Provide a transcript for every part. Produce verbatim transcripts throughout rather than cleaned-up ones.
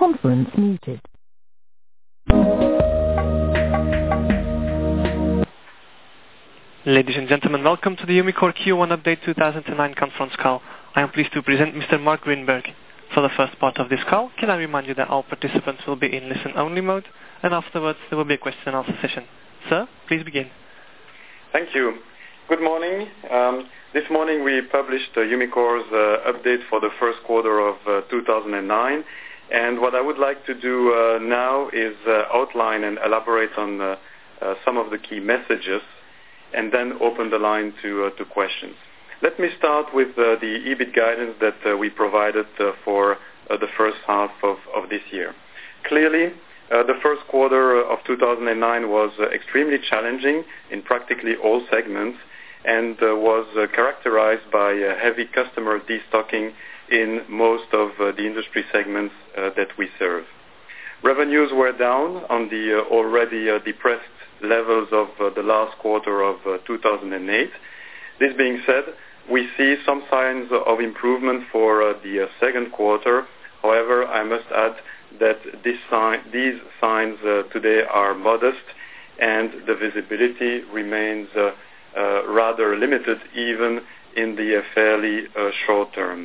Conference muted. Ladies and gentlemen, welcome to the Umicore Q one Update two thousand nine conference call. I am pleased to present Mister Mark Greenberg. For the first part of this call, can I remind you that all participants will be in listen-only mode, and afterwards there will be a question and answer session. Sir, please begin. Thank you. Good morning. Um, this morning we published uh, Umicore's uh, update for the first quarter of uh, two thousand nine, and what I would like to do uh, now is uh, outline and elaborate on uh, uh, some of the key messages, and then open the line to, uh, to questions. Let me start with uh, the E B I T guidance that uh, we provided uh, for uh, the first half of, of this year. Clearly, uh, the first quarter of two thousand nine was uh, extremely challenging in practically all segments, and uh, was uh, characterized by uh, heavy customer destocking in most of uh, the industry segments uh, that we serve. Revenues were down on the uh, already uh, depressed levels of uh, the last quarter of uh, two thousand eight. This being said, we see some signs of improvement for uh, the uh, second quarter. However, I must add that this sign, these signs uh, today are modest, and the visibility remains uh, uh, rather limited even in the uh, fairly uh, short term.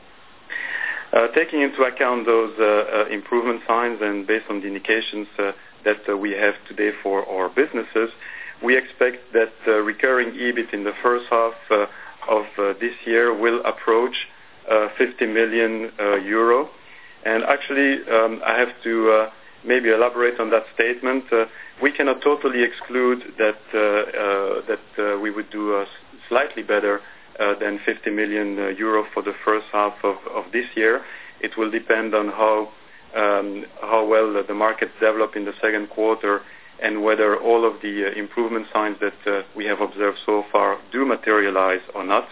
Uh, taking into account those uh, uh, improvement signs, and based on the indications uh, that uh, we have today for our businesses, we expect that uh, recurring E B I T in the first half uh, of uh, this year will approach uh, fifty million uh, euro. And actually, um, I have to uh, maybe elaborate on that statement. Uh, we cannot totally exclude that uh, uh, that uh, we would do uh, slightly better uh, than fifty million uh, euro for the first half of, of this year. It will depend on how Um, how well uh, the markets develop in the second quarter, and whether all of the uh, improvement signs that uh, we have observed so far do materialize or not.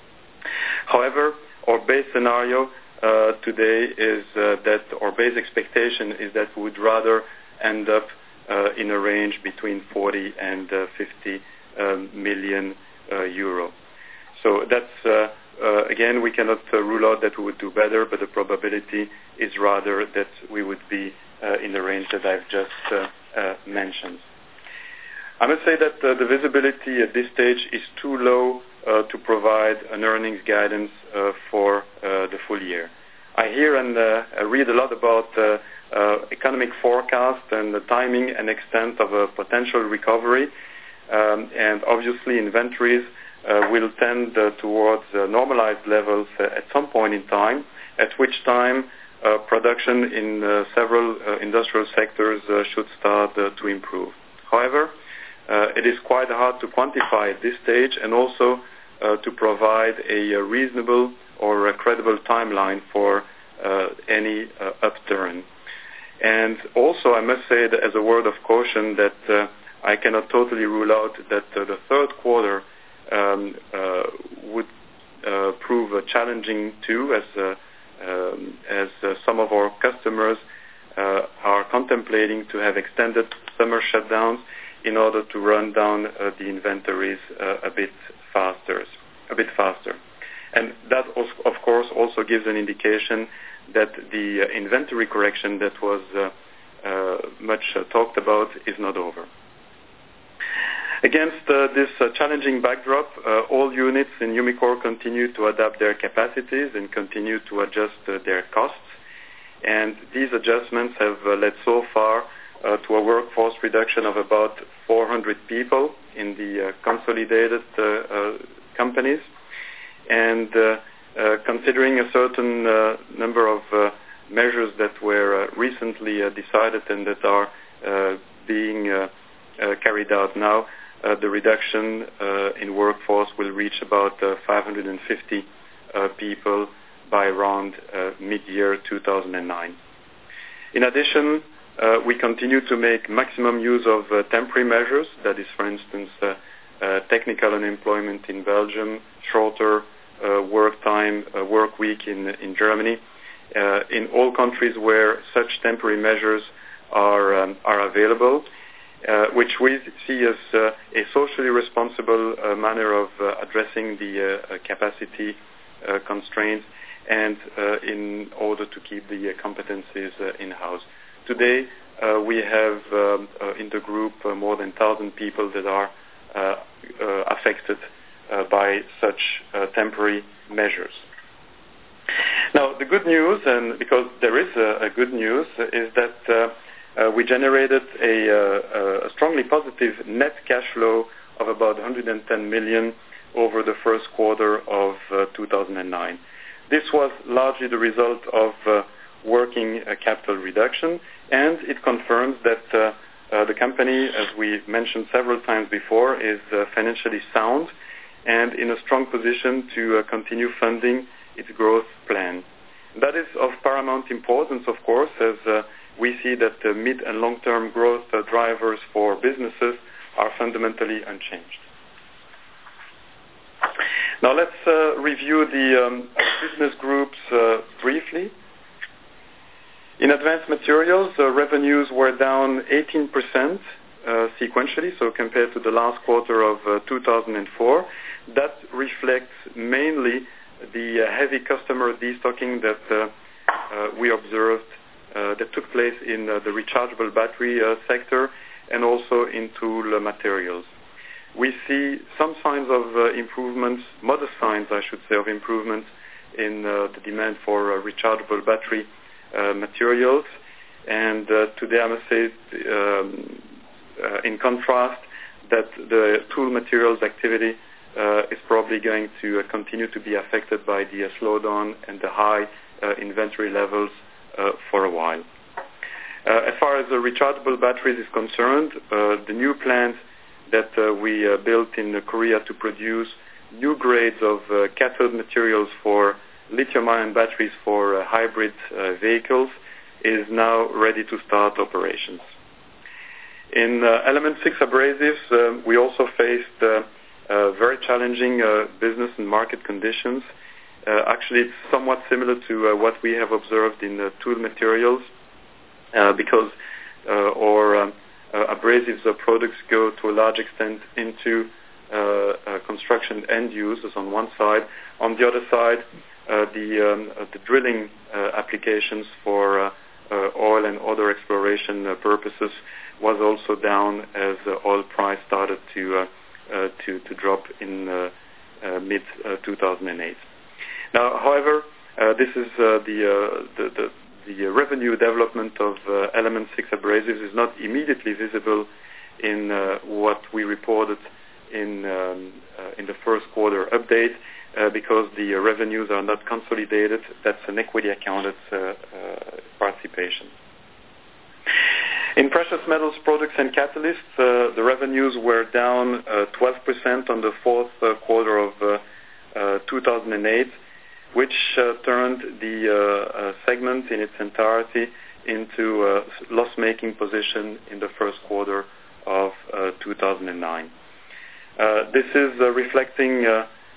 However, our base scenario uh, today is uh, that our base expectation is that we would rather end up uh, in a range between forty and uh, fifty um, million uh, euro. So that's uh, Uh, again, we cannot uh, rule out that we would do better, but the probability is rather that we would be uh, in the range that I've just uh, uh, mentioned. I must say that uh, the visibility at this stage is too low uh, to provide an earnings guidance uh, for uh, the full year. I hear and uh, I read a lot about uh, uh, economic forecast and the timing and extent of a potential recovery, um, and obviously inventories Uh, will tend uh, towards uh, normalized levels uh, at some point in time, at which time uh, production in uh, several uh, industrial sectors uh, should start uh, to improve. However, uh, it is quite hard to quantify at this stage, and also uh, to provide a, a reasonable or a credible timeline for uh, any uh, upturn. And also, I must say that as a word of caution that uh, I cannot totally rule out that uh, the third quarter Um, uh, would uh, prove uh, challenging too, as uh, um, as uh, some of our customers uh, are contemplating to have extended summer shutdowns in order to run down uh, the inventories uh, a bit faster, a bit faster, and that of course also gives an indication that the uh, inventory correction that was uh, uh, much uh, talked about is not over. Against uh, this uh, challenging backdrop, uh, all units in Umicore continue to adapt their capacities and continue to adjust uh, their costs. And these adjustments have uh, led so far uh, to a workforce reduction of about four hundred people in the uh, consolidated uh, uh, companies. And uh, uh, considering a certain uh, number of uh, measures that were uh, recently uh, decided and that are uh, being uh, uh, carried out now, Uh, the reduction uh, in workforce will reach about uh, five hundred fifty uh, people by around uh, mid-year two thousand nine. In addition, uh, we continue to make maximum use of uh, temporary measures, that is, for instance, uh, uh, technical unemployment in Belgium, shorter uh, work time, uh, work week in, in Germany, uh, in all countries where such temporary measures are, um, are available. Uh, which we see as uh, a socially responsible uh, manner of uh, addressing the uh, capacity uh, constraints, and uh, in order to keep the uh, competencies uh, in-house. Today, uh, we have um, uh, in the group uh, more than one thousand people that are uh, uh, affected uh, by such uh, temporary measures. Now, the good news, and because there is a, a good news, is that uh, uh, we generated a, uh, a strongly positive net cash flow of about one hundred ten million over the first quarter of uh, two thousand nine. This was largely the result of uh, working uh, capital reduction, and it confirms that uh, uh, the company, as we mentioned several times before, is uh, financially sound and in a strong position to uh, continue funding its growth plan. That is of paramount importance, of course, as uh, we see that the mid- and long-term growth uh, drivers for businesses are fundamentally unchanged. Now let's uh, review the um, business groups uh, briefly. In Advanced Materials, uh, revenues were down eighteen percent uh, sequentially, so compared to the last quarter of uh, two thousand four. That reflects mainly the uh, heavy customer destocking that uh, uh, we observed uh, that took place in uh, the rechargeable battery uh, sector and also in tool materials. We see some signs of uh, improvement, modest signs, I should say, of improvement in uh, the demand for uh, rechargeable battery uh, materials. And uh, today I must say, um, uh, in contrast, that the tool materials activity uh, is probably going to uh, continue to be affected by the uh, slowdown and the high uh, inventory levels uh, for a while. Uh, as far as the rechargeable batteries is concerned, uh, the new plant that uh, we uh, built in uh, Korea to produce new grades of uh, cathode materials for lithium-ion batteries for uh, hybrid uh, vehicles is now ready to start operations. In uh, Element six abrasives, uh, we also faced uh, uh, very challenging uh, business and market conditions. Uh, actually, it's somewhat similar to uh, what we have observed in uh, tool materials uh, because uh, our um, Uh, abrasives uh, products go to a large extent into uh, uh, construction end users on one side. On the other side, uh, the, um, uh, the drilling uh, applications for uh, uh, oil and other exploration uh, purposes was also down as uh, oil price started to uh, uh, to, to drop in uh, uh, mid two thousand eight. Now, however, uh, this is uh, the, uh, the the The revenue development of uh, Element six abrasives is not immediately visible in uh, what we reported in um, uh, in the first quarter update uh, because the uh, revenues are not consolidated. That's an equity accounted uh, uh, participation. In precious metals products and catalysts, uh, the revenues were down uh, twelve percent on the fourth uh, quarter of uh, uh, two thousand eight. Which uh, turned the uh, uh, segment in its entirety into a loss-making position in the first quarter of uh, two thousand nine. Uh, this is uh, reflecting uh,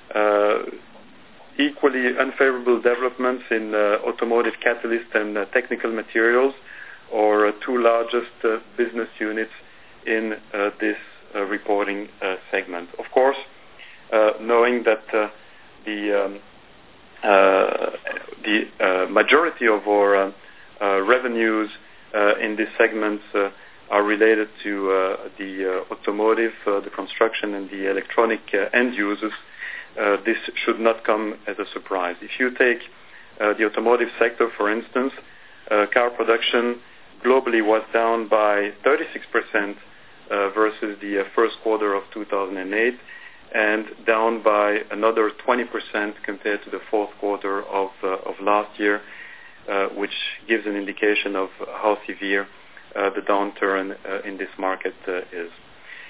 uh, equally unfavorable developments in uh, automotive catalyst and uh, technical materials, or uh, two largest uh, business units in uh, this uh, reporting uh, segment. Of course, uh, knowing that uh, the um, Uh, the uh, majority of our uh, uh, revenues uh, in this segment uh, are related to uh, the uh, automotive, uh, the construction, and the electronic uh, end users. Uh, this should not come as a surprise. If you take uh, the automotive sector, for instance, uh, car production globally was down by thirty-six percent uh, versus the uh, first quarter of two thousand eight. And down by another twenty percent compared to the fourth quarter of uh, of last year, uh, which gives an indication of how severe uh, the downturn uh, in this market uh, is.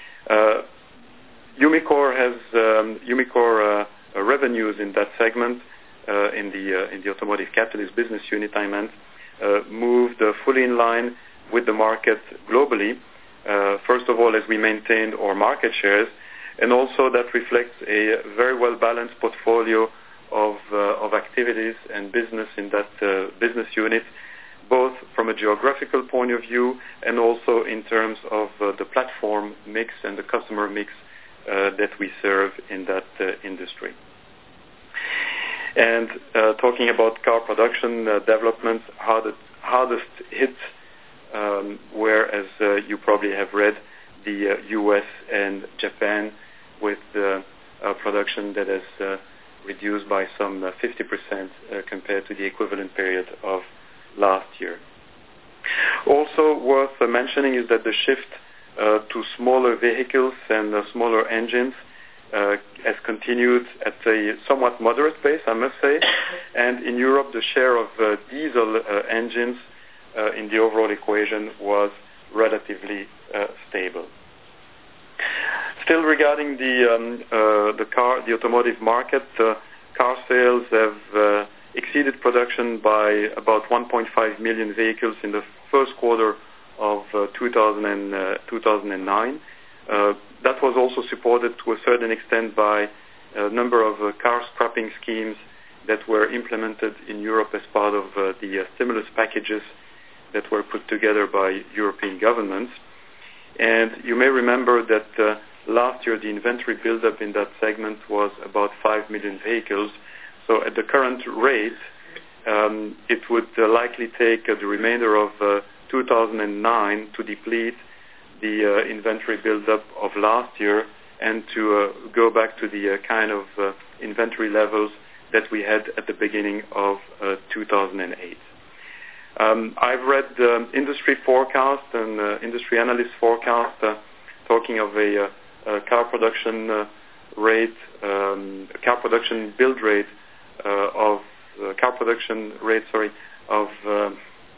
Uh, Umicore has um, Umicore uh, revenues in that segment, uh, in the uh, in the automotive catalyst business unit, I meant, uh, moved uh, fully in line with the market globally. Uh, first of all, as we maintained our market shares. And also that reflects a very well-balanced portfolio of, uh, of activities and business in that uh, business unit, both from a geographical point of view and also in terms of uh, the platform mix and the customer mix uh, that we serve in that uh, industry. And uh, talking about car production uh, developments, hardest, hardest hit um, were, as uh, you probably have read, the uh, U S and Japan, with uh, uh, production that is uh, reduced by some uh, fifty percent uh, compared to the equivalent period of last year. Also worth uh, mentioning is that the shift uh, to smaller vehicles and uh, smaller engines uh, has continued at a somewhat moderate pace, I must say. And in Europe, the share of uh, diesel uh, engines uh, in the overall equation was relatively uh, stable. Still, regarding the um, uh, the car, the automotive market, uh, car sales have uh, exceeded production by about one point five million vehicles in the first quarter of uh, two thousand nine. Uh, that was also supported to a certain extent by a number of uh, car scrapping schemes that were implemented in Europe as part of uh, the uh, stimulus packages that were put together by European governments. And you may remember that uh, last year the inventory buildup in that segment was about five million vehicles. So at the current rate, um, it would uh, likely take uh, the remainder of uh, two thousand nine to deplete the uh, inventory buildup of last year and to uh, go back to the uh, kind of uh, inventory levels that we had at the beginning of uh, two thousand eight. Um, I've read um, industry forecast and uh, industry analyst forecast uh, talking of a, uh, a car production uh, rate, um, a car production build rate uh, of uh, car production rate, sorry, of uh,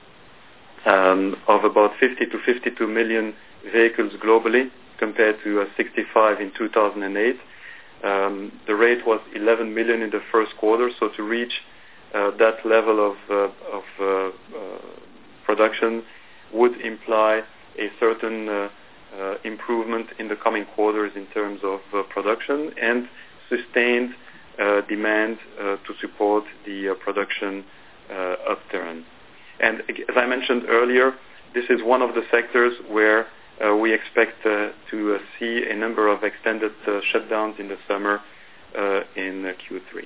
um, of about fifty to fifty-two million vehicles globally, compared to uh, sixty-five in two thousand eight. Um, the rate was eleven million in the first quarter, so to reach Uh, that level of, uh, of uh, uh, production would imply a certain uh, uh, improvement in the coming quarters in terms of uh, production and sustained uh, demand uh, to support the uh, production uh, upturn. And as I mentioned earlier, this is one of the sectors where uh, we expect uh, to uh, see a number of extended uh, shutdowns in the summer uh, in uh, Q three.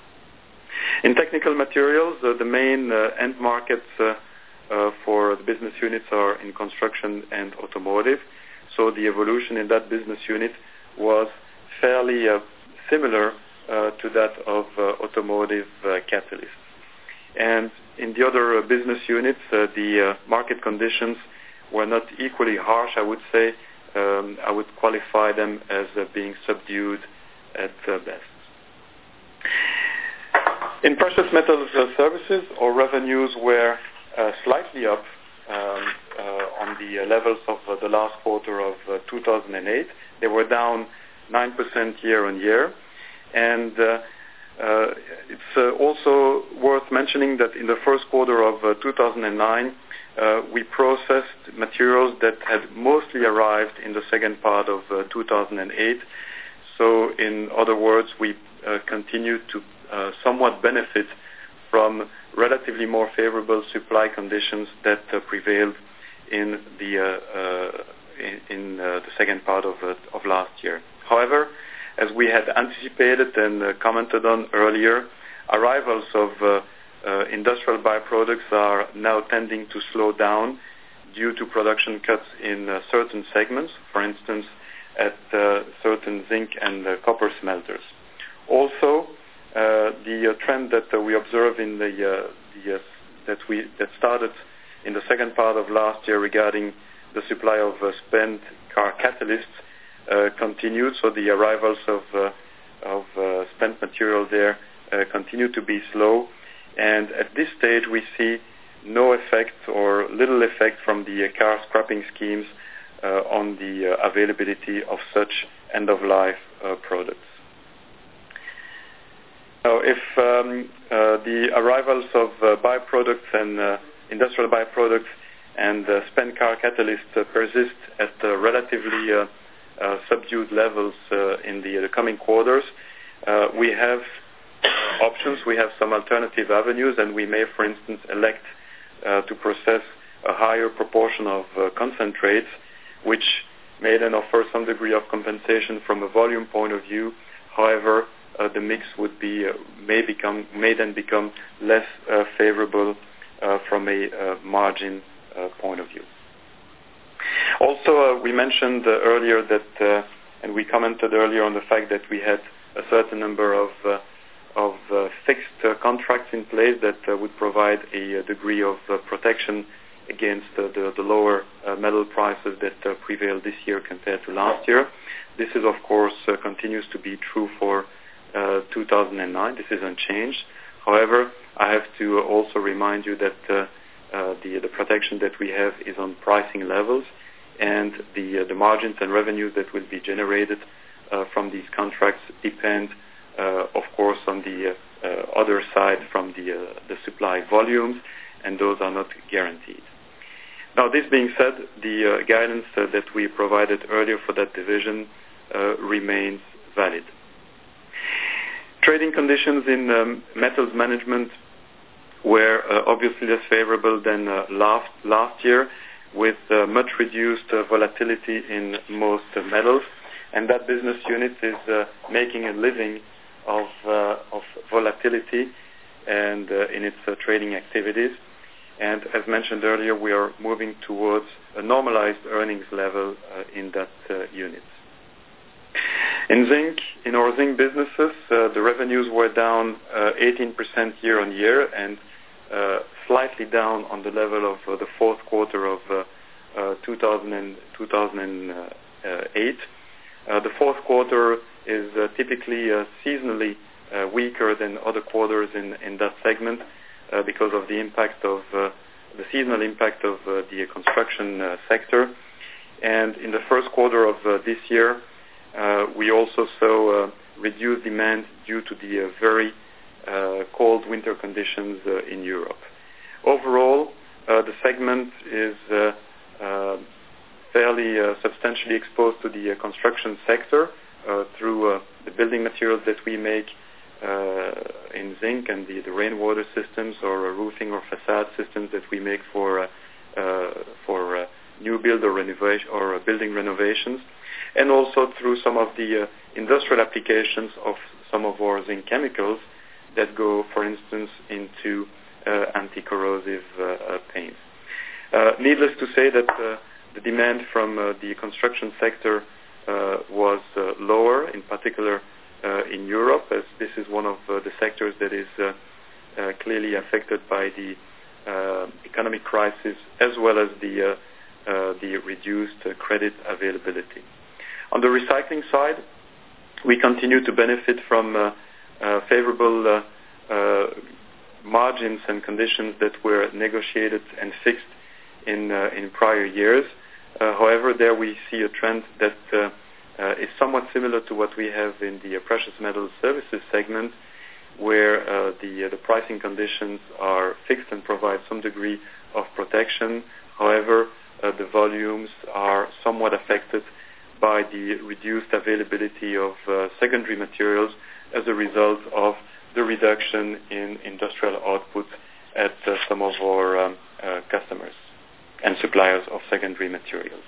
In technical materials, uh, the main uh, end markets uh, uh, for the business units are in construction and automotive. So the evolution in that business unit was fairly uh, similar uh, to that of uh, automotive uh, catalysts. And in the other uh, business units, uh, the uh, market conditions were not equally harsh, I would say. Um, I would qualify them as uh, being subdued at uh, best. In precious metals uh, services, our revenues were uh, slightly up um, uh, on the uh, levels of uh, the last quarter of uh, two thousand eight. They were down nine percent year on year. And uh, uh, it's uh, also worth mentioning that in the first quarter of uh, two thousand nine, uh, we processed materials that had mostly arrived in the second part of uh, two thousand eight. So in other words, we uh, continued to Uh, somewhat benefit from relatively more favorable supply conditions that uh, prevailed in the uh, uh, in, in uh, the second part of uh, of last year. However, as we had anticipated and uh, commented on earlier, arrivals of uh, uh, industrial byproducts are now tending to slow down due to production cuts in uh, certain segments, for instance, at uh, certain zinc and uh, copper smelters. Also, Uh, the uh, trend that uh, we observe in the, uh, the uh, that we that started in the second part of last year regarding the supply of uh, spent car catalysts uh, continued. So the arrivals of uh, of uh, spent material there uh, continue to be slow, and at this stage we see no effect or little effect from the uh, car scrapping schemes uh, on the uh, availability of such end-of-life uh, products. Now, if um, uh, the arrivals of uh, byproducts and uh, industrial byproducts and uh, spent car catalysts uh, persist at uh, relatively uh, uh, subdued levels uh, in the, the coming quarters, uh, we have options, we have some alternative avenues, and we may, for instance, elect uh, to process a higher proportion of uh, concentrates, which may then offer some degree of compensation from a volume point of view. However, uh, the mix would be uh, may become may then become less uh, favorable uh, from a uh, margin uh, point of view. Also, uh, we mentioned uh, earlier that, uh, and we commented earlier on the fact that we had a certain number of uh, of uh, fixed uh, contracts in place that uh, would provide a, a degree of uh, protection against uh, the, the lower uh, metal prices that uh, prevail this year compared to last year. This is, of course, uh, continues to be true for uh, two thousand nine. This is unchanged. However, I have to also remind you that uh, uh, the the protection that we have is on pricing levels, and the uh, the margins and revenues that will be generated uh, from these contracts depend, uh, of course, on the uh, uh, other side from the uh, the supply volumes, and those are not guaranteed. Now, this being said, the uh, guidance uh, that we provided earlier for that division uh, remains valid. Trading conditions in um, metals management were uh, obviously less favorable than uh, last last year, with uh, much reduced uh, volatility in most uh, metals, and that business unit is uh, making a living of uh, of volatility and uh, in its uh, trading activities. And as mentioned earlier, we are moving towards a normalized earnings level uh, in that uh, unit. In zinc, in our zinc businesses, uh, the revenues were down uh, eighteen percent year on year and uh, slightly down on the level of uh, the fourth quarter of uh, uh, two thousand eight. Uh, the fourth quarter is uh, typically uh, seasonally uh, weaker than other quarters in, in that segment uh, because of the impact of uh, the seasonal impact of uh, the construction uh, sector. And in the first quarter of uh, this year, uh, we also saw uh, reduced demand due to the uh, very uh, cold winter conditions uh, in Europe. Overall, uh, the segment is uh, uh, fairly uh, substantially exposed to the uh, construction sector uh, through uh, the building materials that we make uh, in zinc and the, the rainwater systems or uh, roofing or facade systems that we make for uh, uh, for uh, new build or renovation or uh, building renovations, and also through some of the uh, industrial applications of some of our zinc chemicals that go, for instance, into uh, anti-corrosive uh, uh, paints. Uh, needless to say that uh, the demand from uh, the construction sector uh, was uh, lower, in particular uh, in Europe, as this is one of uh, the sectors that is uh, uh, clearly affected by the uh, economic crisis, as well as the uh, uh, the reduced uh, credit availability. On the recycling side, we continue to benefit from uh, uh, favorable uh, uh, margins and conditions that were negotiated and fixed in uh, in prior years. Uh, however, there we see a trend that uh, uh, is somewhat similar to what we have in the uh, precious metals services segment, where uh, the uh, the pricing conditions are fixed and provide some degree of protection. However, uh, the volumes are somewhat affected by the reduced availability of uh, secondary materials as a result of the reduction in industrial output at uh, some of our um, uh, customers and suppliers of secondary materials.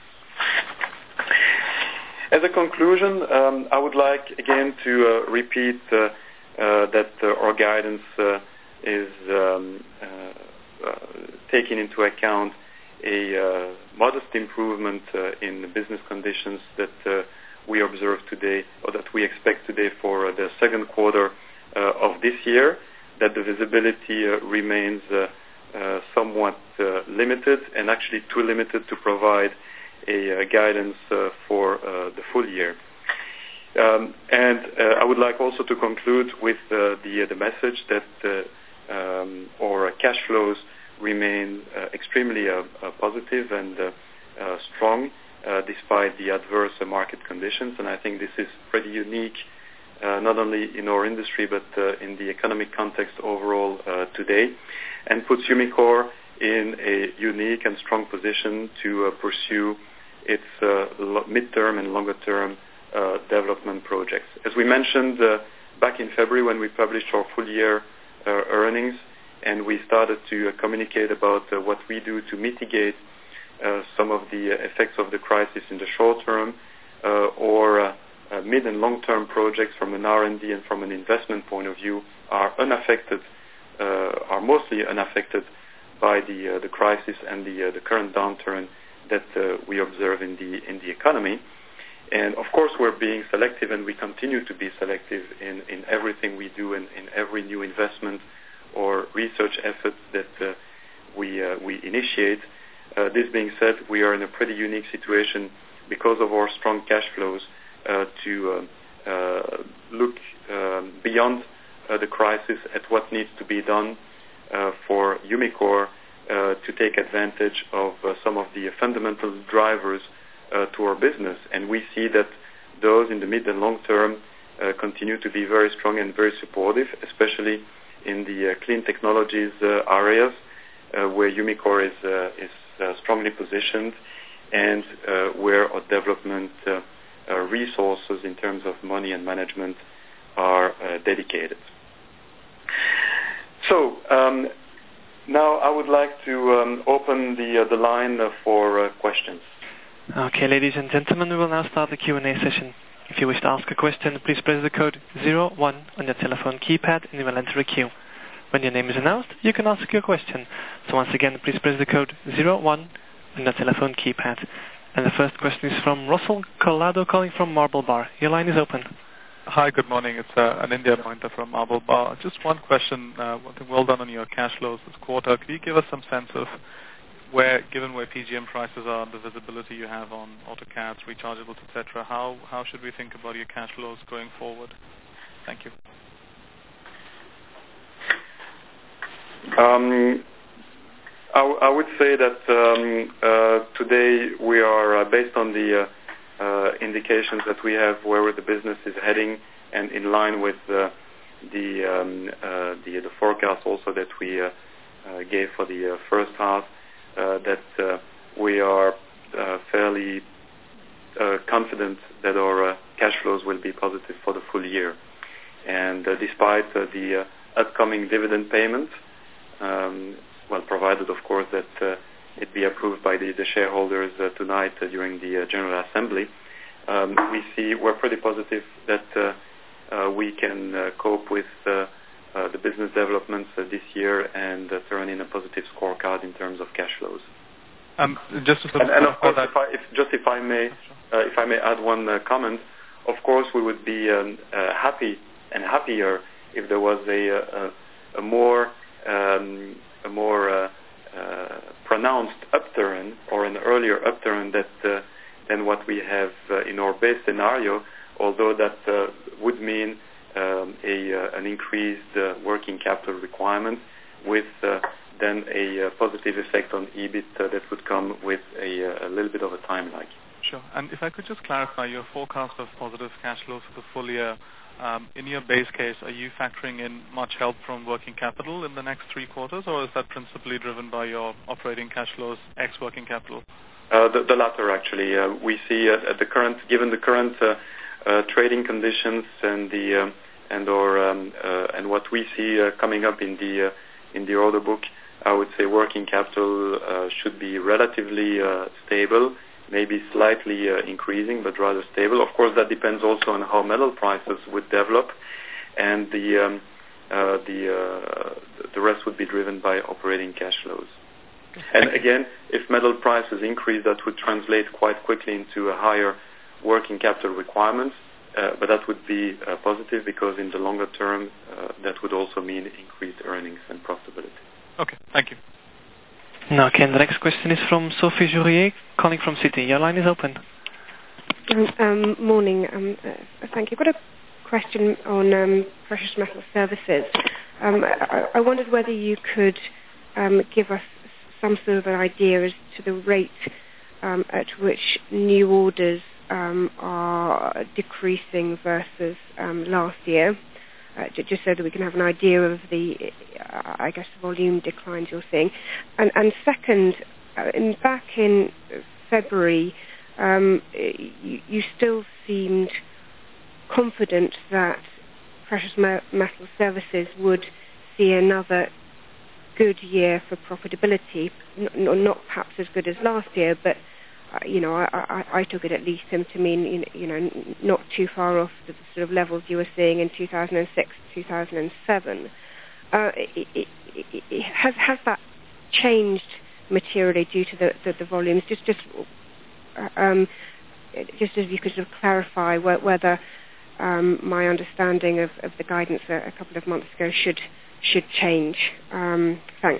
As a conclusion, um, I would like again to uh, repeat uh, uh, that uh, our guidance uh, is um, uh, uh, taking into account a uh, modest improvement uh, in the business conditions that uh, we observe today, or that we expect today for uh, the second quarter uh, of this year, that the visibility uh, remains uh, uh, somewhat uh, limited, and actually too limited to provide a uh, guidance uh, for uh, the full year. Um, and uh, I would like also to conclude with uh, the, uh, the message that uh, um, our cash flows remain uh, extremely uh, uh, positive and uh, uh, strong uh, despite the adverse uh, market conditions. And I think this is pretty unique, uh, not only in our industry but uh, in the economic context overall uh, today, and puts Umicore in a unique and strong position to uh, pursue its uh, lo- midterm and longer-term uh, development projects. As we mentioned uh, back in February when we published our full-year uh, earnings, and we started to uh, communicate about uh, what we do to mitigate uh, some of the uh, effects of the crisis in the short term, uh, or uh, uh, mid and long-term projects from an R and D and from an investment point of view are unaffected, uh, are mostly unaffected by the uh, the crisis and the uh, the current downturn that uh, we observe in the in the economy. And of course, we're being selective, and we continue to be selective in, in everything we do, and in, in every new investment or research effort that uh, we uh, we initiate. Uh, this being said, we are in a pretty unique situation because of our strong cash flows uh, to uh, uh, look um, beyond uh, the crisis at what needs to be done uh, for Umicore uh, to take advantage of uh, some of the fundamental drivers Uh, to our business, and we see that those in the mid and long term uh, continue to be very strong and very supportive, especially in the uh, clean technologies uh, areas uh, where Umicore is uh, is uh, strongly positioned, and uh, where our development uh, uh, resources in terms of money and management are uh, dedicated. So um, now I would like to um, open the uh, the line uh, for uh, questions. Okay, ladies and gentlemen, we will now start the Q and A session. If you wish to ask a question, please press the code zero one on your telephone keypad and you will enter a queue. When your name is announced, you can ask your question. So once again, please press the code zero one on your telephone keypad. And the first question is from Russell Collado calling from Marble Bar. Your line is open. Hi, good morning. It's uh, an India pointer from Marble Bar. Just one question. Uh, one thing, well done on your cash flows this quarter. Could you give us some sense of where, given where P G M prices are, the visibility you have on autocats, rechargeables, et cetera, how how should we think about your cash flows going forward? Thank you. Um, I, w- I would say that um, uh, today we are, uh, based on the uh, uh, indications that we have where the business is heading, and in line with uh, the, um, uh, the the forecast also that we uh, uh, gave for the uh, first half, Uh, that uh, we are uh, fairly uh, confident that our uh, cash flows will be positive for the full year. And uh, despite uh, the uh, upcoming dividend payment, um, well, provided of course that uh, it be approved by the, the shareholders uh, tonight uh, during the uh, General Assembly, um, we see we're pretty positive that uh, uh, we can uh, cope with uh, Uh, the business developments uh, this year and uh, turn in a positive scorecard in terms of cash flows. Um, just to and, and of course, if I, if, just if I may, uh, if I may add one uh, comment, of course we would be um, uh, happy and happier if there was a, a, a more um, a more uh, uh, pronounced upturn or an earlier upturn that uh, than what we have uh, in our base scenario. Although that uh, would mean Um, a, uh, an increased uh, working capital requirement with uh, then a uh, positive effect on E B I T uh, that would come with a, uh, a little bit of a time lag. Sure. And if I could just clarify your forecast of positive cash flows for the full year, um, in your base case, are you factoring in much help from working capital in the next three quarters, or is that principally driven by your operating cash flows ex working capital? Uh, the, the latter, actually. Uh, we see uh, at the current, given the current uh, uh, trading conditions and the um, and or um, uh, and what we see uh, coming up in the uh, in the order book, I would say working capital uh, should be relatively uh, stable, maybe slightly uh, increasing, but rather stable. Of course, that depends also on how metal prices would develop, and the um, uh, the uh, the rest would be driven by operating cash flows. And again, if metal prices increase, that would translate quite quickly into a higher working capital requirements. Uh, but that would be uh, positive because in the longer term, uh, that would also mean increased earnings and profitability. Okay, thank you. Now, Ken, the next question is from Sophie Jourier, calling from Citi. Your line is open. Um, um, morning. Um, uh, thank you. I've got a question on um, precious metal services. Um, I, I wondered whether you could um, give us some sort of an idea as to the rate um, at which new orders Um, are decreasing versus um, last year, uh, just so that we can have an idea of the, uh, I guess, volume declines you're seeing. And, and second, uh, in, back in February, um, you, you still seemed confident that precious metal services would see another good year for profitability, n- not perhaps as good as last year, but uh, you know, I, I, I took it at least to, to mean, you know, not too far off the sort of levels you were seeing in two thousand six, two thousand seven. Uh, it, it, it, it, has has that changed materially due to the, the, the volumes? Just just uh, um, just if you could sort of clarify wh- whether um, my understanding of, of the guidance a, a couple of months ago should should change. Um, thanks.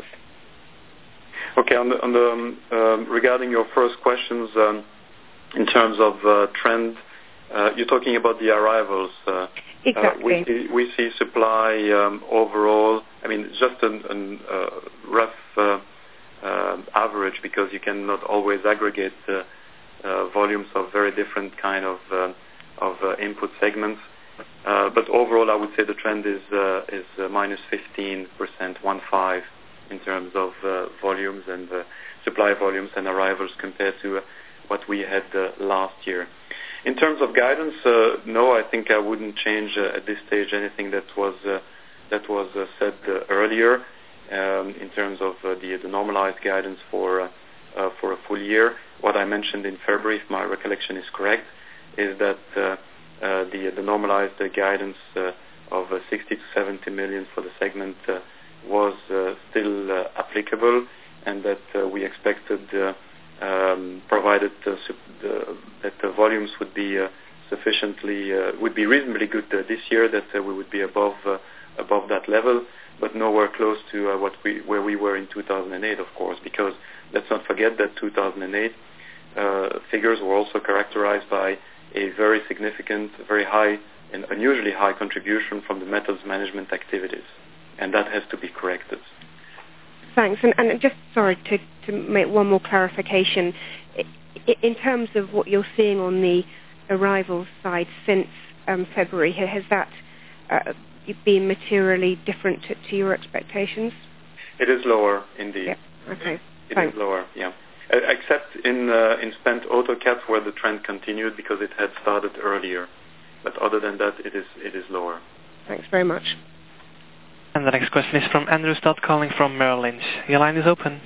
Okay. On the, on the um, um, regarding your first questions, um, in terms of uh, trend, uh, you're talking about the arrivals. Uh, Exactly. Uh, we, see, we see supply um, overall, I mean, just a uh, rough uh, uh, average, because you cannot always aggregate uh, uh, volumes of very different kind of uh, of uh, input segments. Uh, but overall, I would say the trend is uh, is uh, minus fifteen percent, one five, in terms of uh, volumes and uh, supply volumes and arrivals compared to uh, what we had uh, last year. In terms of guidance, uh, no, I think I wouldn't change uh, at this stage anything that was uh, that was uh, said uh, earlier um, in terms of uh, the, the normalized guidance for uh, uh, for a full year. What I mentioned in February, if my recollection is correct, is that uh, uh, the the normalized uh, guidance uh, of uh, sixty to seventy million for the segment uh, was uh, still uh, applicable, and that uh, we expected. Uh, Um, provided uh, su- the, that the volumes would be uh, sufficiently uh, would be reasonably good uh, this year, that uh, we would be above uh, above that level, but nowhere close to uh, what we where we were in two thousand eight, of course, because let's not forget that two thousand eight uh, figures were also characterized by a very significant, very high, and unusually high contribution from the metals management activities, and that has to be corrected. Thanks. And, and just, sorry, to, to make one more clarification. I, in terms of what you're seeing on the arrivals side since um, February, has that uh, been materially different to, to your expectations? It is lower, indeed. Yeah. Okay. It Thanks. is lower, yeah. Uh, except in uh, in spent AutoCAD, where the trend continued because it had started earlier. But other than that, it is it is lower. Thanks very much. And the next question is from Andrew Stott calling from Merrill Lynch. Your line is open.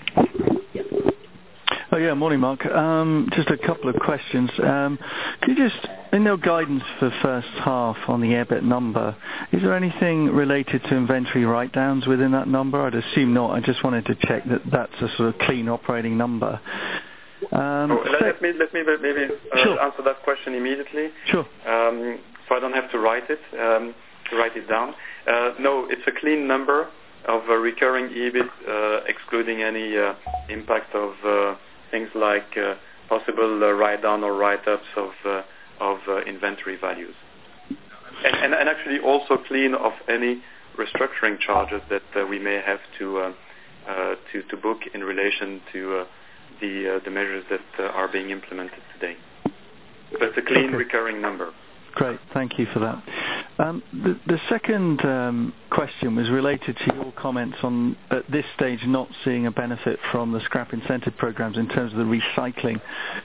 Oh yeah, morning Mark. Um, just a couple of questions. Um, could you just, in your guidance for first half on the EBIT number, is there anything related to inventory write-downs within that number? I'd assume not. I just wanted to check that that's a sort of clean operating number. Um, oh, let, let me let me maybe uh, sure. answer that question immediately. Sure. Um, so I don't have to write it. Um, to write it down. Uh, no, it's a clean number of uh, recurring EBIT, uh, excluding any uh, impact of uh, things like uh, possible uh, write-down or write-ups of uh, of uh, inventory values, and, and, and actually also clean of any restructuring charges that uh, we may have to uh, uh, to to book in relation to uh, the uh, the measures that uh, are being implemented today. So it's a clean okay. recurring number. Great, thank you for that. Um, the, the second um, question was related to your comments on, at this stage, not seeing a benefit from the scrap incentive programs in terms of the recycling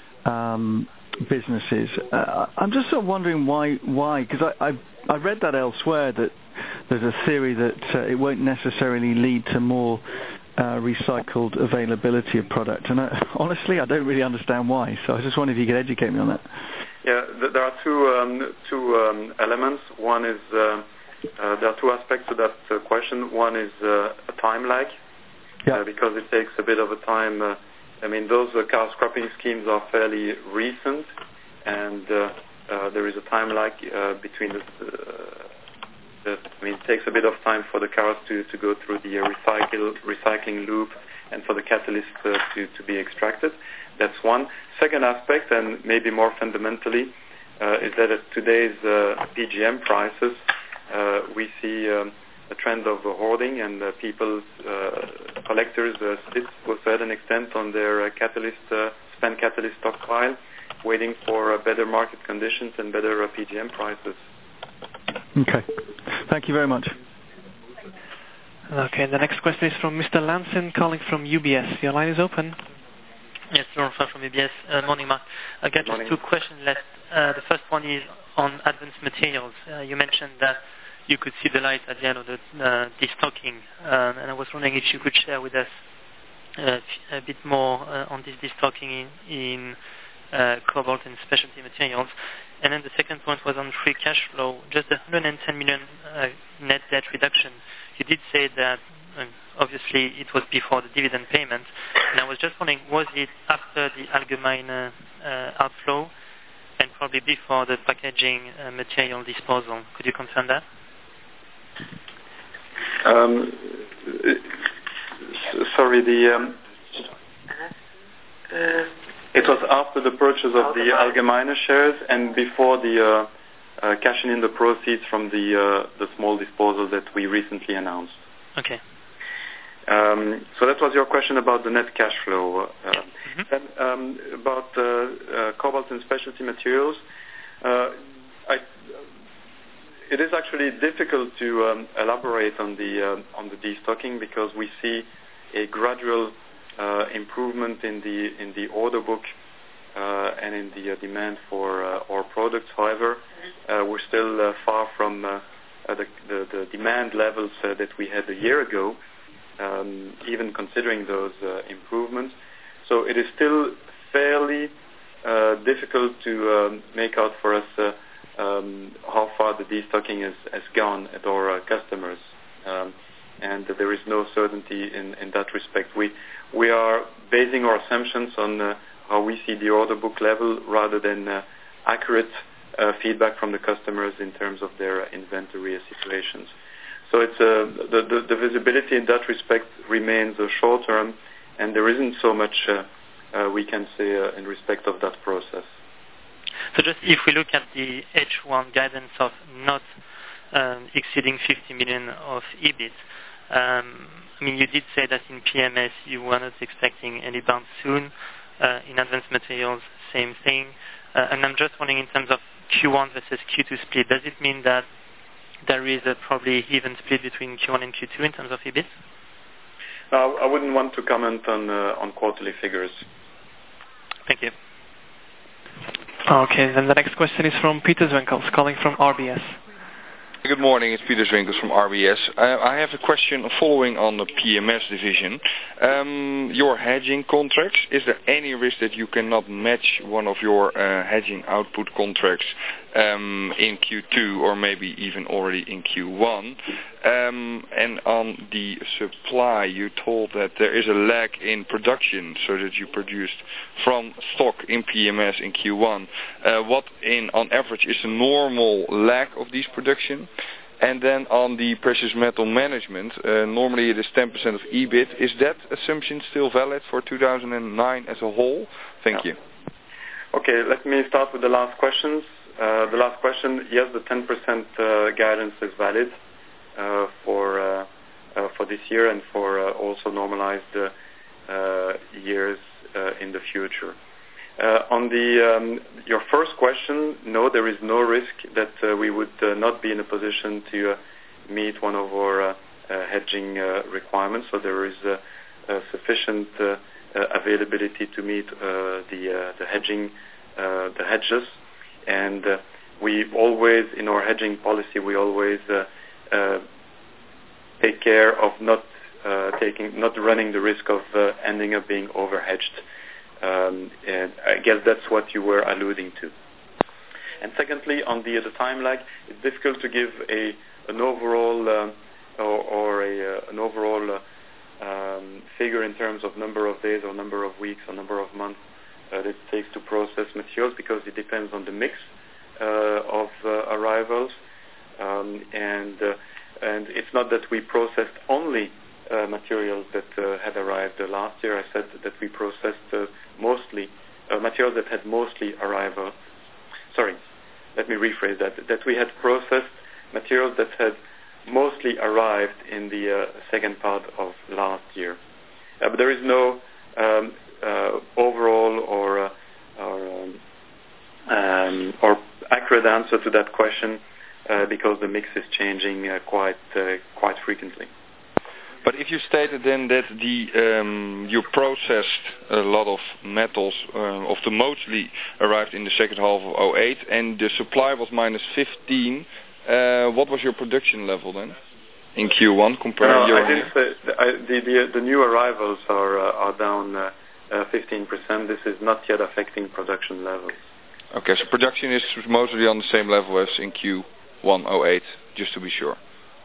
um, businesses. Uh, I'm just sort of wondering why, why? Because I, I, I read that elsewhere, that there's a theory that uh, it won't necessarily lead to more uh, recycled availability of product. And I, honestly, I don't really understand why. So I just wondered if you could educate me on that. Yeah, th- there are two um, two um, elements. One is uh, uh, there are two aspects to that uh, question. One is uh, a time lag, yeah. uh, because it takes a bit of a time. Uh, I mean, those uh, car scrapping schemes are fairly recent, and uh, uh, there is a time lag uh, between the. Uh, the I mean, it takes a bit of time for the cars to, to go through the uh, recycle recycling loop, and for the catalyst uh, to to be extracted. That's one. Second aspect, and maybe more fundamentally, uh, is that at today's uh, P G M prices, uh, we see um, a trend of uh, hoarding, and uh, people, uh, collectors, uh, sit to a certain extent on their uh, catalyst, uh, spent catalyst stockpile, waiting for uh, better market conditions and better uh, P G M prices. Okay. Thank you very much. Okay, the next question is from Mister Lanson calling from U B S. Your line is open. Yes, Laurent from U B S. Uh, morning, Mark. I got just two questions left. Uh, the first one is on advanced materials. Uh, you mentioned that you could see the light at the end of the uh, destocking, um, and I was wondering if you could share with us uh, a bit more uh, on this destocking in, in uh, cobalt and specialty materials. And then the second point was on free cash flow, just the one hundred ten million uh, net debt reduction. You did say that um, obviously it was before the dividend payment, and I was just wondering, was it after the Allgemeine uh, outflow and probably before the packaging uh, material disposal? Could you confirm that? Um, s- sorry, the um, it was after the purchase of the Allgemeine shares and before the uh, uh, cashing in the proceeds from the uh, the small disposal that we recently announced. Okay. Um, so that was your question about the net cash flow. Uh, yeah. mm-hmm. Then um, about uh, uh, cobalt and specialty materials, uh, I, it is actually difficult to um, elaborate on the uh, on the destocking because we see a gradual uh, improvement in the in the order book uh, and in the uh, demand for uh, our products. However, uh, we're still uh, far from uh, uh, the, the the demand levels uh, that we had a year ago. Um, even considering those uh, improvements. So it is still fairly uh, difficult to um, make out for us uh, um, how far the destocking has, has gone at our uh, customers. Um, and there is no certainty in, in that respect. We, we are basing our assumptions on uh, how we see the order book level rather than uh, accurate uh, feedback from the customers in terms of their inventory situations. So it's uh, the, the, the visibility in that respect remains uh, short term, and there isn't so much uh, uh, we can say uh, in respect of that process. So just if we look at the H one guidance of not um, exceeding fifty million of E B I T, um, I mean you did say that in P M S you were not expecting any bounce soon. Uh, in advanced materials, same thing. Uh, and I'm just wondering in terms of Q one versus Q two split, does it mean that there is a probably even split between Q one and Q two in terms of E B I T? No, I wouldn't want to comment on uh, on quarterly figures. Thank you. Okay, then the next question is from Peter Zwenkels, calling from R B S. Good morning, it's Peter Zwenkels from R B S. Uh, I have a question following on the P M S division. Um, your hedging contracts, is there any risk that you cannot match one of your uh, hedging output contracts um, in Q two or maybe even already in Q one? Um, and on the supply, you told that there is a lag in production, so that you produced from stock in P M S in Q one. Uh, what in on average is the normal lag of these production? And then on the precious metal management, uh, normally it is ten percent of E B I T. Is that assumption still valid for two thousand nine as a whole? Thank yeah. you. Okay, let me start with the last questions. Uh, the last question, yes, the ten percent uh, guidance is valid uh, for uh, uh, for this year and for uh, also normalized uh, uh, years uh, in the future. Uh, on the um, your first question, no, there is no risk that uh, we would uh, not be in a position to uh, meet one of our uh, uh, hedging uh, requirements. So there is uh, uh, sufficient uh, uh, availability to meet uh, the uh, the hedging uh, the hedges, and uh, we always in our hedging policy we always uh, uh, take care of not uh, taking not running the risk of uh, ending up being overhedged. Um, and I guess that's what you were alluding to. And secondly, on the, the time lag, it's difficult to give a an overall uh, or, or a, uh, an overall uh, um, figure in terms of number of days or number of weeks or number of months uh, that it takes to process materials, because it depends on the mix uh, of uh, arrivals, um, and uh, and it's not that we processed only Uh, materials that uh, had arrived uh, last year. I said that we processed uh, mostly uh, materials that had mostly arrival. Sorry, let me rephrase that. That we had processed materials that had mostly arrived in the uh, second part of last year. Uh, but there is no um, uh, overall or uh, or, um, um, or accurate answer to that question uh, because the mix is changing uh, quite uh, quite frequently. But if you stated then that the um, you processed a lot of metals uh, of the mostly arrived in the second half of oh eight and the supply was minus fifteen, uh, what was your production level then in Q one compared no, year I didn't say, I, the, the the new arrivals are uh, are down uh, uh, fifteen percent, this is not yet affecting production levels. Okay, so production is mostly on the same level as in Q one oh eight, just to be sure.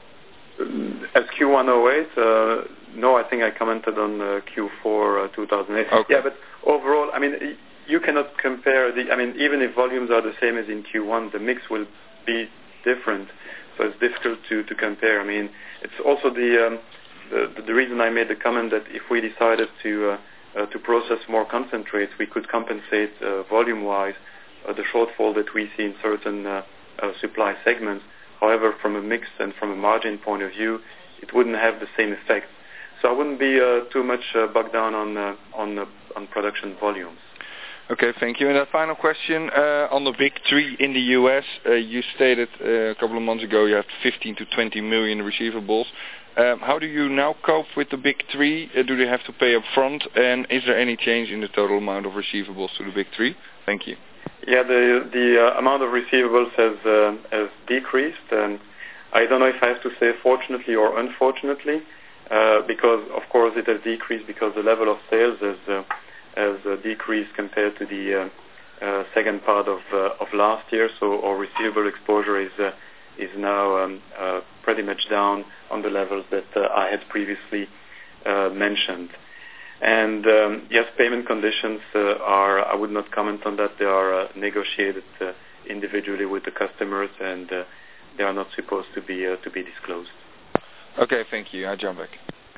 As Q one oh eight, uh, no, I think I commented on uh, Q four uh, two thousand eight. Okay. Yeah, but overall, I mean, you cannot compare the, I mean, even if volumes are the same as in Q one, the mix will be different. So it's difficult to, to compare. I mean, it's also the, um, the the reason I made the comment that if we decided to uh, uh, to process more concentrates, we could compensate uh, volume-wise uh, the shortfall that we see in certain uh, uh, supply segments. However, from a mix and from a margin point of view, it wouldn't have the same effect. So I wouldn't be uh, too much uh, bogged down on uh, on uh, on production volumes. Okay, thank you. And a final question uh, on the big three in the U S. Uh, you stated uh, a couple of months ago you have fifteen to twenty million receivables. Um, how do you now cope with the big three? Uh, do they have to pay up front? And is there any change in the total amount of receivables to the big three? Thank you. Yeah, the the uh, amount of receivables has uh, has decreased. And I don't know if I have to say fortunately or unfortunately, uh, because of course it has decreased because the level of sales has uh, has uh, decreased compared to the uh, uh, second part of uh, of last year. So our receivable exposure is uh, is now um, uh, pretty much down on the levels that uh, I had previously uh, mentioned. And um, yes, payment conditions uh, are, I would not comment on that, they are uh, negotiated uh, individually with the customers, and uh, they are not supposed to be uh, to be disclosed. Okay, thank you. I jump back.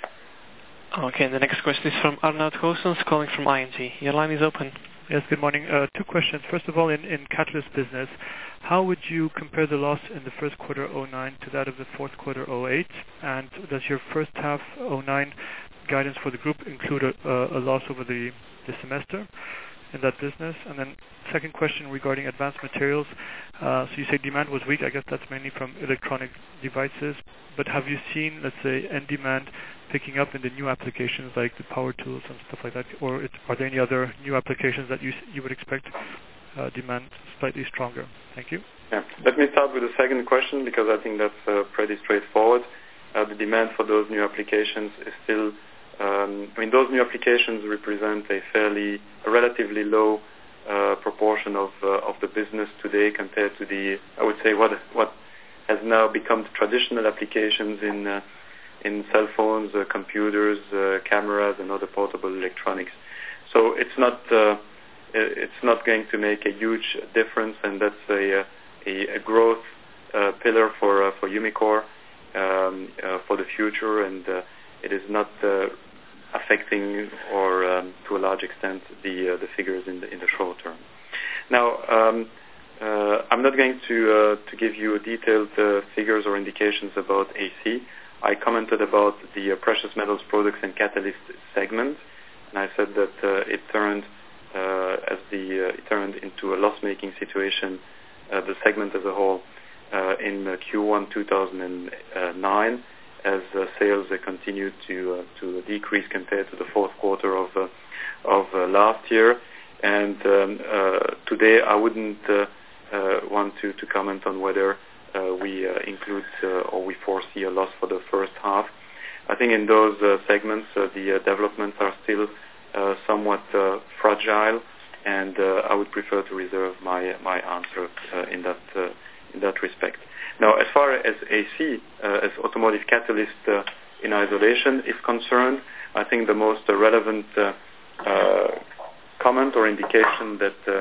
Okay, and the next question is from Arnoud Goossens, calling from I N G. Your line is open. Yes, good morning. Uh, two questions. First of all, in, in catalyst business, how would you compare the loss in the first quarter oh nine to that of the fourth quarter oh eight? And does your first half oh nine guidance for the group include a, a loss over the, the semester in that business? And then second question regarding advanced materials. Uh, so you say demand was weak. I guess that's mainly from electronic devices. But have you seen, let's say, end demand picking up in the new applications like the power tools and stuff like that? Or it, are there any other new applications that you you would expect uh, demand slightly stronger? Thank you. Yeah. Let me start with the second question because I think that's uh, pretty straightforward. Uh, the demand for those new applications is still Um, I mean, those new applications represent a fairly, a relatively low uh, proportion of uh, of the business today compared to the, I would say, what what has now become the traditional applications in uh, in cell phones, uh, computers, uh, cameras, and other portable electronics. So it's not uh, it's not going to make a huge difference, and that's a a, a growth uh, pillar for uh, for Umicore um, uh, for the future, and uh, it is not uh, affecting, or um, to a large extent, the uh, the figures in the in the short term. Now, um, uh, I'm not going to uh, to give you detailed uh, figures or indications about A C. I commented about the uh, precious metals products and catalyst segment, and I said that uh, it turned uh, as the uh, it turned into a loss-making situation, uh, the segment as a whole, uh, in uh, Q one two thousand nine. As uh, sales uh, continued to uh, to decrease compared to the fourth quarter of uh, of uh, last year, and um, uh, today I wouldn't uh, uh, want to, to comment on whether uh, we uh, include uh, or we foresee a loss for the first half. I think in those uh, segments uh, the uh, developments are still uh, somewhat uh, fragile, and uh, I would prefer to reserve my my answer uh, in that uh, in that respect. Now, as far as A C, uh, as automotive catalyst uh, in isolation is concerned, I think the most uh, relevant uh, uh, comment or indication that uh,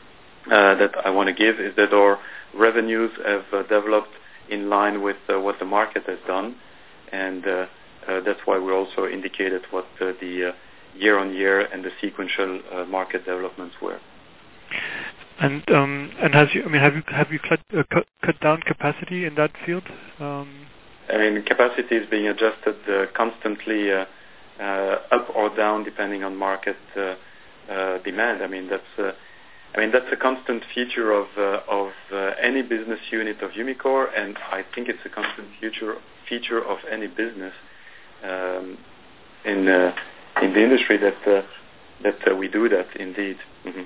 uh, that I want to give is that our revenues have uh, developed in line with uh, what the market has done, and uh, uh, that's why we also indicated what uh, the uh, year-on-year and the sequential uh, market developments were. And um, and has you? I mean, have you have you cut, uh, cut cut down capacity in that field? Um, I mean, capacity is being adjusted uh, constantly uh, uh, up or down depending on market uh, uh, demand. I mean, that's uh, I mean that's a constant feature of uh, of uh, any business unit of Umicore, and I think it's a constant feature feature of any business um, in uh, in the industry that uh, that uh, we do that indeed. Mm-hmm.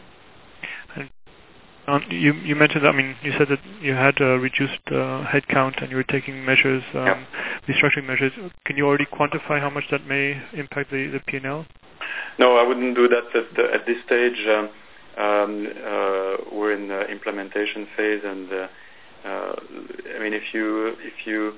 Um, you, you mentioned, I mean, you said that you had uh, reduced uh, headcount and you were taking measures, um, yeah. restructuring measures. Can you already quantify how much that may impact the, the P and L? No, I wouldn't do that at, the, at this stage. Um, um, uh, we're in the implementation phase, and uh, uh, I mean, if you if you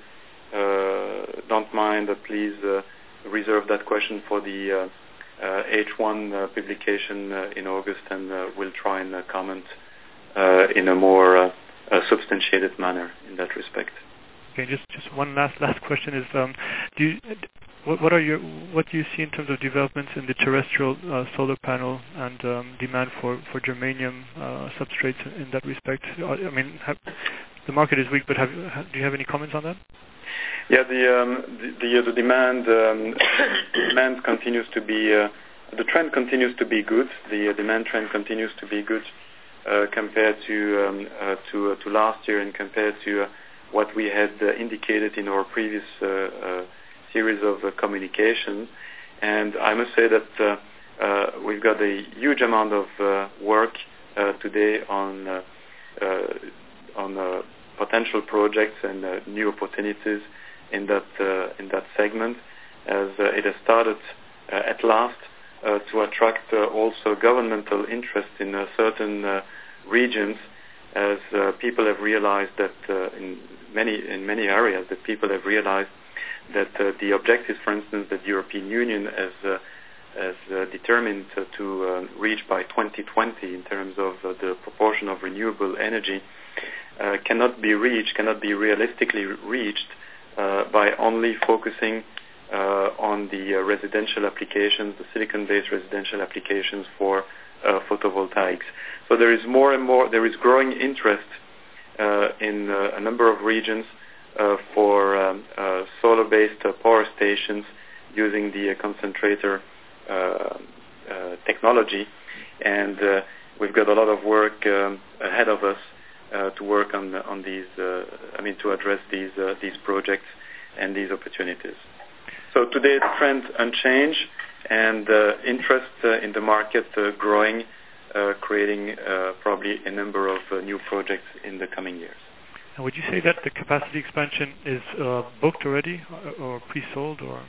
uh, don't mind, uh, please uh, reserve that question for the uh, uh, H one uh, publication uh, in August, and uh, we'll try and uh, comment uh, in a more uh, uh, substantiated manner in that respect. Okay, just just one last last question is, um, do you, what, what are your what do you see in terms of developments in the terrestrial uh, solar panel and um, demand for for germanium uh, substrates in, in that respect? I mean, have, the market is weak, but have, have, do you have any comments on that? Yeah, the um, the, the, the demand um, demand continues to be uh, the trend continues to be good. The uh, demand trend continues to be good uh, compared to um, uh, to uh, to last year, and compared to uh, what we had uh, indicated in our previous uh, uh, series of uh, communications. And I must say that uh, uh, we've got a huge amount of uh, work uh, today on uh, uh, on uh, potential projects and uh, new opportunities in that uh, in that segment, as uh, it has started uh, at last uh, to attract uh, also governmental interest in uh, certain uh, regions, as uh, people have realized that uh, in many in many areas that people have realized that uh, the objectives, for instance, that the European Union has uh, has uh, determined uh, to uh, reach by twenty twenty in terms of uh, the proportion of renewable energy uh, cannot be reached, cannot be realistically reached uh, by only focusing uh, on the uh, residential applications, the silicon-based residential applications for uh, photovoltaics. So there is more and more, there is growing interest uh, in uh, a number of regions uh, for um, uh, solar-based uh, power stations using the uh, concentrator uh, uh, technology, and uh, we've got a lot of work um, ahead of us uh, to work on on these. Uh, I mean, to address these uh, these projects and these opportunities. So today the trend unchanged, and uh, interest uh, in the market uh, growing, uh, creating uh, probably a number of uh, new projects in the coming years. And would you say that the capacity expansion is uh, booked already, or, or pre-sold, or?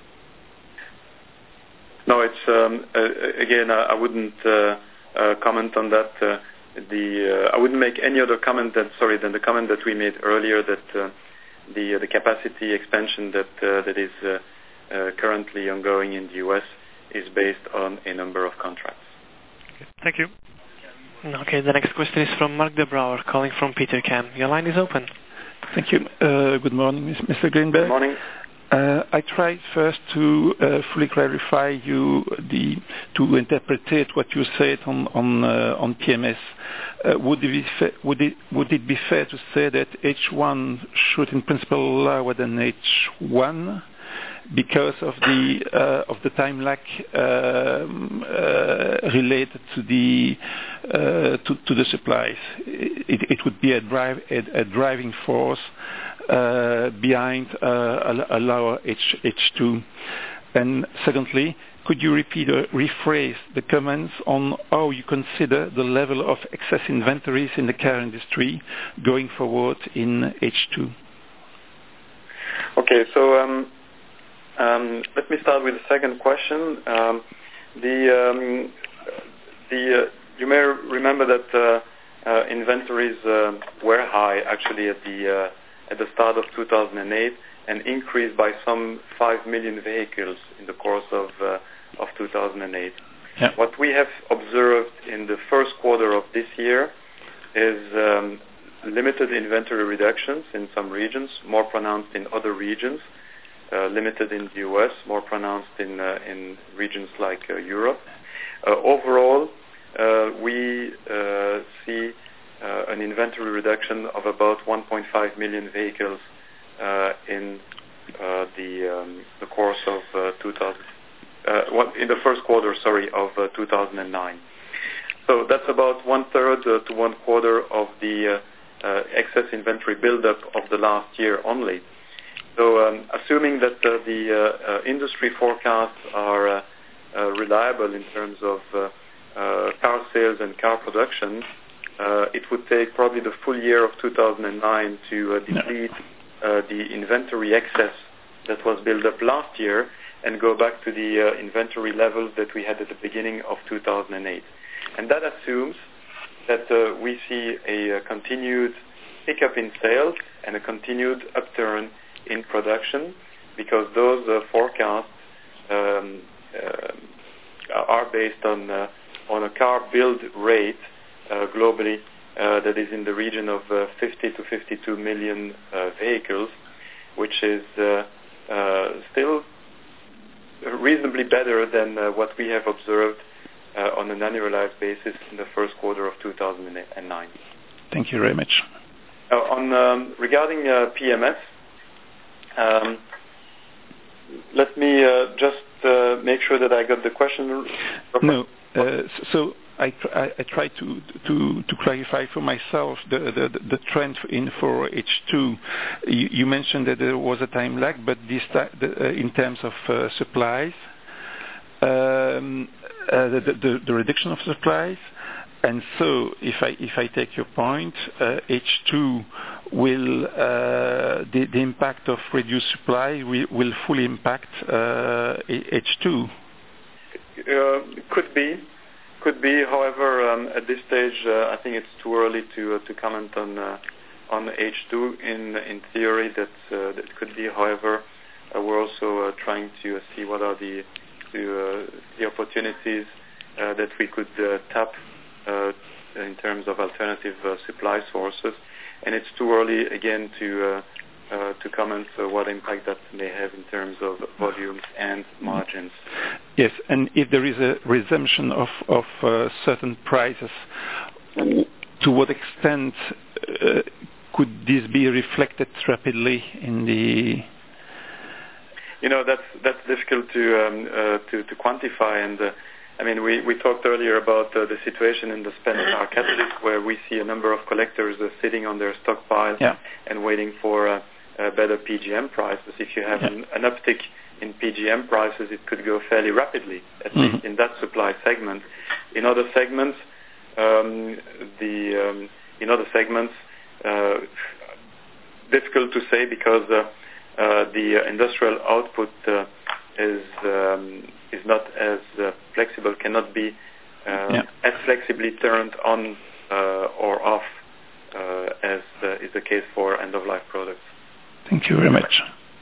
No, it's um, uh, again I, I wouldn't uh, uh, comment on that. Uh, the uh, I wouldn't make any other comment than sorry than the comment that we made earlier, that uh, the uh, the capacity expansion that uh, that is uh, uh, currently ongoing in the U S is based on a number of contracts. Okay. Thank you. Okay, the next question is from Mark de Brouwer, calling from Petercam. Your line is open. Thank you. Uh, good morning, Mister Greenberg. Good morning. Uh, I tried first to uh, fully clarify you the to interpret what you said on on uh, on P M S. Uh, would it be fa- would it would it be fair to say that H one should in principle lower than H one because of the uh, of the time lag um, uh, related to the uh, to, to the supplies? It, it would be a drive a, a driving force Uh, behind uh, a, a lower H, H2. And secondly, could you repeat or rephrase the comments on how you consider the level of excess inventories in the car industry going forward in H two? Okay, so um, um, let me start with the second question. Um, the um, the uh, you may remember that uh, uh, inventories uh, were high actually at the uh, at the start of two thousand eight, and increased by some five million vehicles in the course of uh, of two thousand eight. Yeah. What we have observed in the first quarter of this year is um, limited inventory reductions in some regions, more pronounced in other regions, uh, limited in the U S, more pronounced in uh, in regions like uh, Europe. Uh, overall, uh, we uh, see Uh, an inventory reduction of about one point five million vehicles uh, in uh, the um, the course of uh, two thousand uh, in the first quarter, sorry, of uh, two thousand nine. So that's about one third uh, to one quarter of the uh, uh, excess inventory buildup of the last year only. So um, assuming that uh, the uh, uh, industry forecasts are uh, uh, reliable in terms of uh, uh, car sales and car production, Uh, it would take probably the full year of two thousand nine to uh, deplete uh, the inventory excess that was built up last year, and go back to the uh, inventory levels that we had at the beginning of two thousand eight. And that assumes that uh, we see a, a continued pickup in sales and a continued upturn in production, because those uh, forecasts um, uh, are based on uh, on a car build rate uh, globally uh, that is in the region of uh, fifty to fifty-two million uh, vehicles, which is uh, uh, still reasonably better than uh, what we have observed uh, on an annualized basis in the first quarter of two thousand nine. Thank you very much. Uh, on um, regarding uh, P M S, um, let me uh, just uh, make sure that I got the question. No, uh, so I, tr- I, I try to, to to clarify for myself the the, the trend in for H two. You, you mentioned that there was a time lag, but this ta- the, uh, in terms of uh, supplies, um, uh, the, the the reduction of supplies. And so, if I if I take your point, uh, H two will uh, the, the impact of reduced supply will, will fully impact uh, H two. Uh, could be, could be. However, um, at this stage, uh, I think it's too early to uh, to comment on uh, on H two. In in theory, that uh, that could be. However, uh, we're also uh, trying to uh, see what are the the, uh, the opportunities uh, that we could uh, tap. Uh, in terms of alternative uh, supply sources, and it's too early again to uh, uh, to comment uh, what impact that may have in terms of volumes and margins. Yes, and if there is a resumption of of uh, certain prices, to what extent uh, could this be reflected rapidly in the? You know, that's that's difficult to um, uh, to, to quantify. And. Uh, I mean, we, we talked earlier about uh, the situation in the spent car catalyst, where we see a number of collectors uh, sitting on their stockpile yeah. and waiting for uh, uh, better P G M prices. If you have yeah. an, an uptick in P G M prices, it could go fairly rapidly, at mm-hmm. least in that supply segment. In other segments, um, the um, in other segments, uh, difficult to say, because uh, uh, the uh, industrial output uh, is um, is not as uh, flexible, cannot be uh, yeah. as flexibly turned on uh, or off uh, as uh, is the case for end-of-life products. Thank you very much.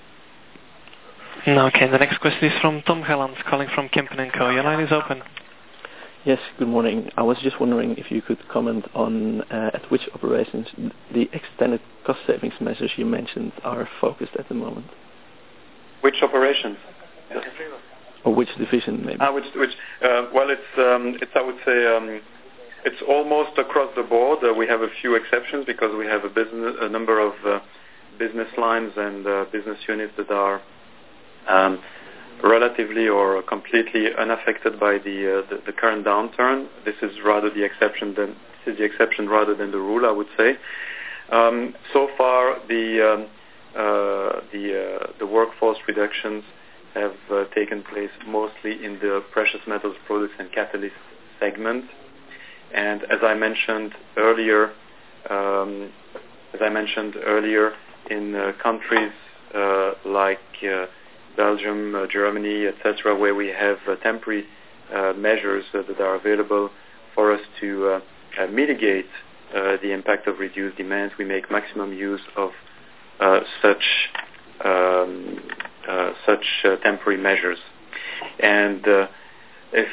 Okay, the next question is from Tom Helland, calling from Kempen and Co. Your line is open. Yes, good morning. I was just wondering if you could comment on uh, at which operations the extended cost savings measures you mentioned are focused at the moment. Which operations? Yes. Or which division, maybe? Ah, which, which, uh, well, it's, um, it's, I would say, um, it's almost across the board. Uh, we have a few exceptions, because we have a business, a number of uh, business lines and uh, business units that are um, relatively or completely unaffected by the, uh, the the current downturn. This is rather the exception than this is the exception rather than the rule, I would say. Um, so far, the um, uh, the uh, the workforce reductions have uh, taken place mostly in the precious metals products and catalyst segment. And as I mentioned earlier, um, as I mentioned earlier, in uh, countries uh, like uh, Belgium, uh, Germany, et cetera, where we have uh, temporary uh, measures uh, that are available for us to uh, uh, mitigate uh, the impact of reduced demand, we make maximum use of uh, such um, Uh, such uh, temporary measures. And uh, if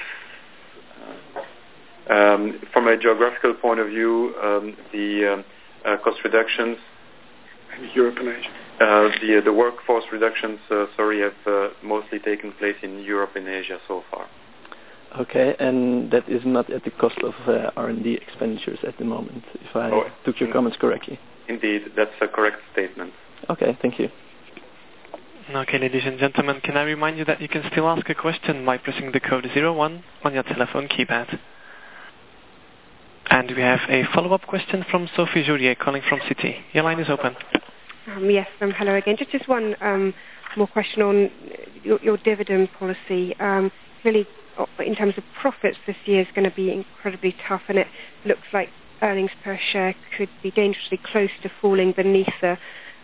uh, um, from a geographical point of view, um, the um, uh, cost reductions, Europe and Asia, uh, the the workforce reductions, uh, sorry, have uh, mostly taken place in Europe and Asia so far. Okay, and that is not at the cost of uh, R and D expenditures at the moment, if I oh, took your in, comments correctly. Indeed, that's a correct statement. Okay, thank you. Okay, ladies and gentlemen, can I remind you that you can still ask a question by pressing the code zero one on your telephone keypad. And we have a follow-up question from Sophie Jourier, calling from Citi. Your line is open. Um, yes, um, hello again. Just, just one um, more question on your, your dividend policy. Um, really, in terms of profits, this year is going to be incredibly tough, and it looks like earnings per share could be dangerously close to falling beneath the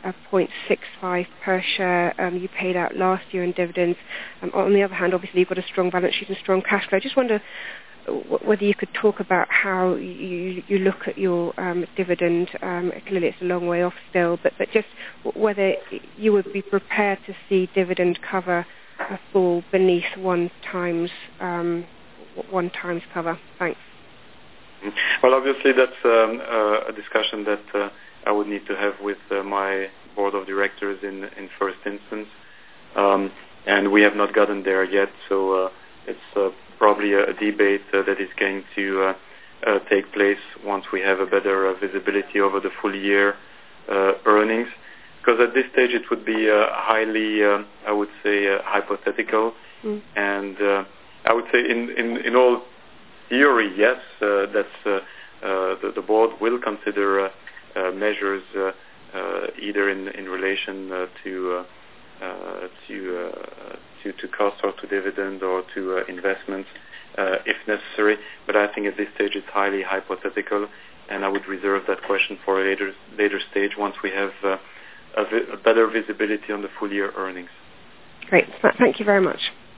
uh, zero point six five per share um, you paid out last year in dividends. Um, on the other hand, obviously you've got a strong balance sheet and strong cash flow. I just wonder w- whether you could talk about how you, you look at your um, dividend. Um, clearly it's a long way off still, but, but just w- whether you would be prepared to see dividend cover uh, fall beneath one times um, one times cover. Thanks. Well, obviously that's um, uh, a discussion that uh, I would need to have with uh, my board of directors in in first instance, um, and we have not gotten there yet. So uh, it's uh, probably a, a debate uh, that is going to uh, uh, take place once we have a better uh, visibility over the full year uh, earnings. Because at this stage it would be uh, highly, uh, I would say, uh, hypothetical, mm. and uh, I would say in in, in all theory, yes, uh, that's uh, uh, the, the board will consider uh, uh, measures uh, uh, either in in relation uh, to uh, uh, to, uh, to to cost or to dividend or to uh, investments uh, if necessary. But I think at this stage it's highly hypothetical, and I would reserve that question for a later later stage once we have uh, a, vi- a better visibility on the full year earnings. Great, thank you very much.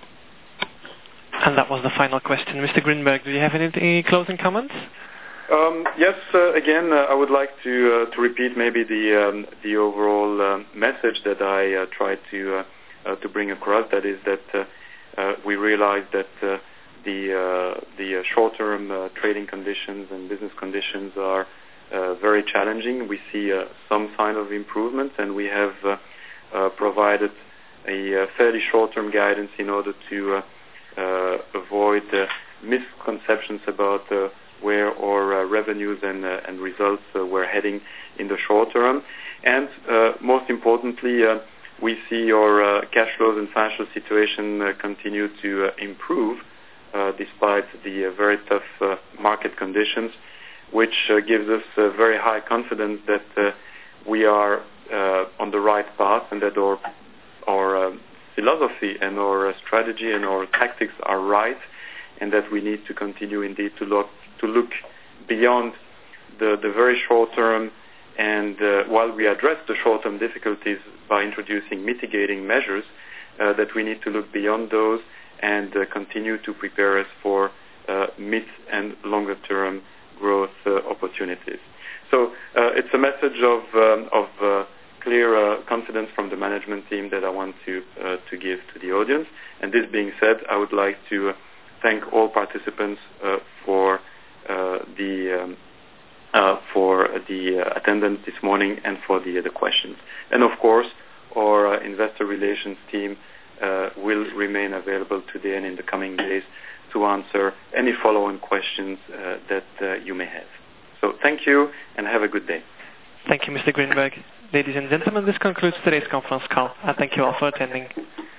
And that was the final question. Mister Grinberg, do you have any, any closing comments? Um, yes, uh, again, uh, I would like to uh, to repeat maybe the um, the overall uh, message that I uh, tried to uh, uh, to bring across. That is that uh, uh, we realize that uh, the uh, the uh, short-term uh, trading conditions and business conditions are uh, very challenging. We see uh, some sign of improvement, and we have uh, uh, provided a uh, fairly short-term guidance in order to uh, Uh, avoid uh, misconceptions about uh, where our uh, revenues and uh, and results uh, were heading in the short term. And uh, most importantly, uh, we see our uh, cash flows and financial situation uh, continue to uh, improve uh, despite the uh, very tough uh, market conditions, which uh, gives us uh, very high confidence that uh, we are uh, on the right path and that our our uh, philosophy and our uh, strategy and our tactics are right, and that we need to continue indeed to look to look beyond the, the very short term, and uh, while we address the short term difficulties by introducing mitigating measures, uh, that we need to look beyond those and uh, continue to prepare us for uh, mid and longer term growth uh, opportunities. So uh, it's a message of um, of uh, clear uh, confidence from the management team that I want to uh, to give to the audience. And this being said, I would like to uh, thank all participants uh, for uh, the um, uh, for the uh, attendance this morning and for the uh, the questions. And of course, our uh, investor relations team uh, will remain available today and in the coming days to answer any follow-on questions uh, that uh, you may have. So thank you and have a good day. Thank you, Mister Grinberg. Ladies and gentlemen, this concludes today's conference call. I thank you all for attending.